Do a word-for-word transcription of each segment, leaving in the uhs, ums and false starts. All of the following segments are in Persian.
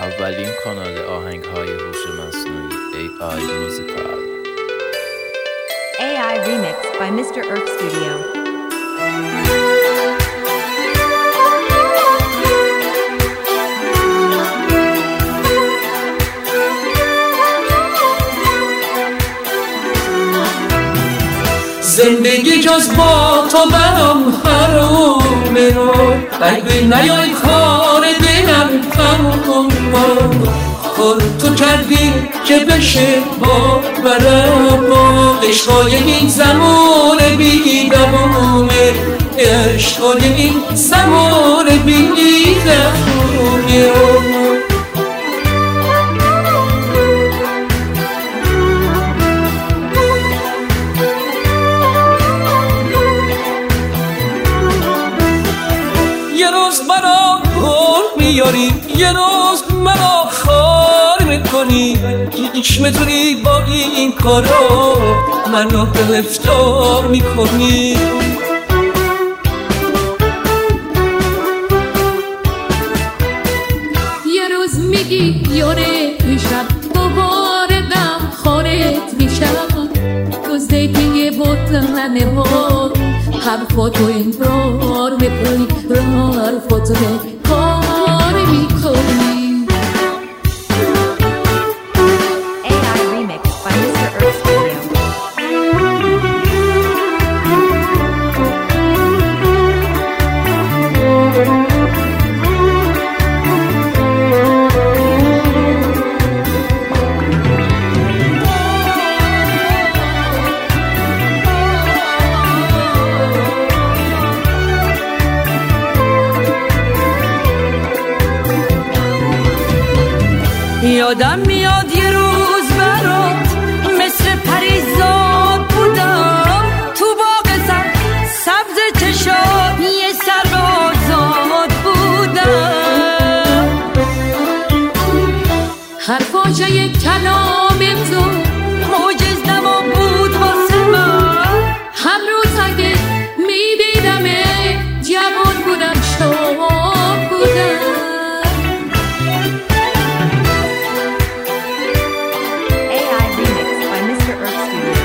اولین کانال آهنگ‌های هوش مصنوعی ای آی موزیکال. ای آی Remix by میستر Earth Studio. زندگی جز با تو برام حرومه رو اگه نیای کار دلم تموم کار تو کردی که بشه باورم عشقای این زمان بی دوامه عشقای این زمان بی دوامه یه روز منو پر میاری یه روز منو خار میکنی هیچ میتونی با این کارا منو گرفتار میکنی یه روز میگی یاره میشم دوباره دم خارت میشم روزه که یه بطلنه ها حرفاتو انکار میکنی حرفاتو انکار میکنی ای آی Remix by میستر Earth Studio. یادم میاد یه روز برات مثل پریزاد بودم تو باغ سبز چشات یه سر آزاد بودم هر واژه کلام تو موجز نما بود واسه من هر روز اگه میدیدمه جوان بودم شاد بودم ای آی Remix by میستر Earth Studio.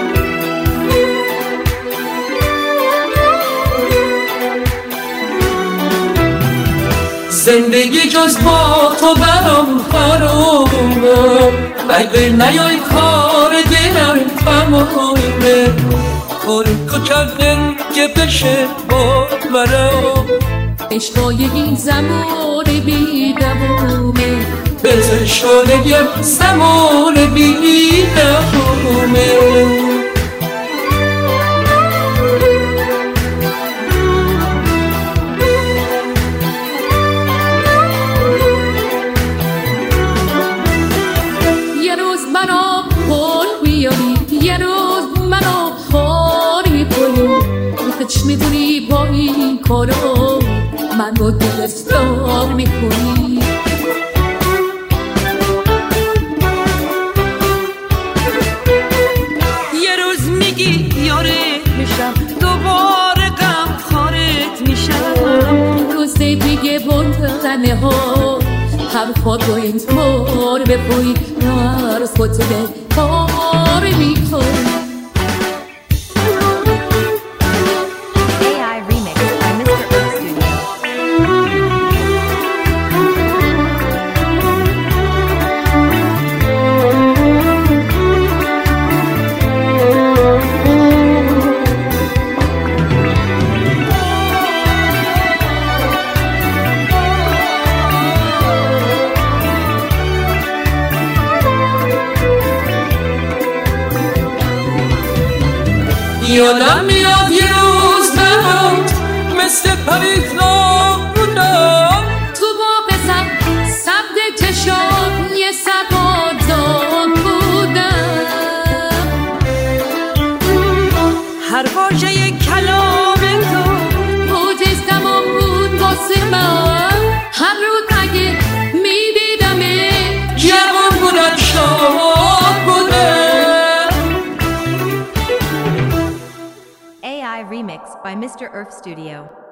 زندگی جز با تو برام حرومه اگه نیای کار دلم تمامه کار تو کردن که بشه باورم عشقای این زمان بی دوامه بزن شده یه زمان بی دوامه یه روز منو پر بیاری یه روز منو خار میکنی هیچ میدونی با این کارا من رو گرفتار میکنی یه روز میگی یاره میشم دوباره غم خارت میشم روزه دیگه بردنه ها حرفاتو انکار بپوی حرفاتو انکار میکنی ای آی Remix by میستر Earth Studio. یادم میاد یه روز برات مثل پریزاد بودم تو باغ سبز چشات یه سر آزاد بودم هر واژه کلام تو موجز تمام بود واسه من هر روز اگه میدیدمه جوان بودم شاد بودم ای آی Remix by میستر Earth Studio.